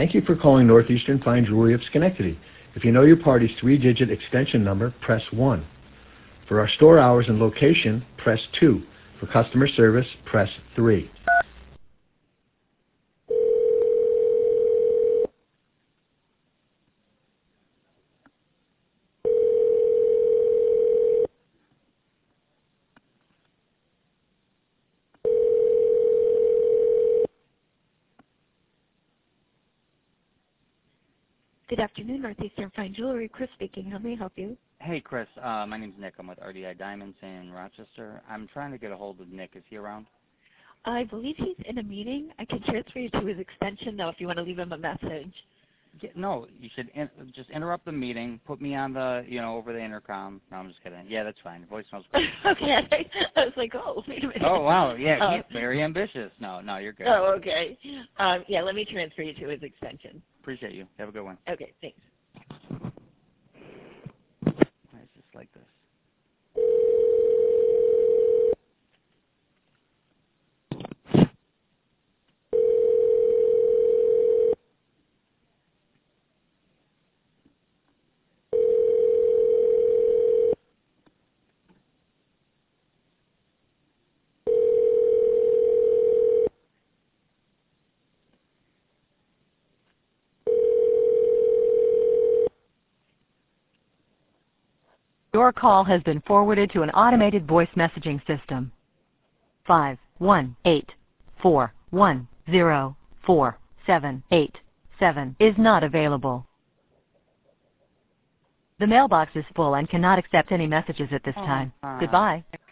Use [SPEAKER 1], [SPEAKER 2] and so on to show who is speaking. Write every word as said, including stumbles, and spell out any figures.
[SPEAKER 1] Thank you for calling Northeastern Fine Jewelry of Schenectady. If you know your party's three-digit extension number, press one. For our store hours and location, press two. For customer service, press three.
[SPEAKER 2] Good afternoon, Northeastern Fine Jewelry. Chris speaking. How may I help you?
[SPEAKER 3] Hey, Chris. Uh, my name's Nick. I'm with R D I Diamonds in Rochester. I'm trying to get a hold of Nick. Is he around?
[SPEAKER 2] I believe he's in a meeting. I can transfer you to his extension, though, if you want to leave him a message.
[SPEAKER 3] Yeah, no, you should in, just interrupt the meeting. Put me on the, you know, over the intercom. No, I'm just kidding. Yeah, that's fine. Voicemail's great.
[SPEAKER 2] Okay. I was like, oh, wait a minute.
[SPEAKER 3] Oh, wow. Yeah,
[SPEAKER 2] uh,
[SPEAKER 3] he's very ambitious. No, no, you're good.
[SPEAKER 2] Oh, okay. Um, yeah, let me transfer you to his extension.
[SPEAKER 3] Appreciate you. Have a good one.
[SPEAKER 2] Okay, thanks.
[SPEAKER 3] It's just like this.
[SPEAKER 4] Your call has been forwarded to an automated voice messaging system. Five one eight four one zero four seven eight seven is not available. The mailbox is full and cannot accept any messages at this
[SPEAKER 3] Oh,
[SPEAKER 4] time.
[SPEAKER 3] uh,
[SPEAKER 4] Goodbye.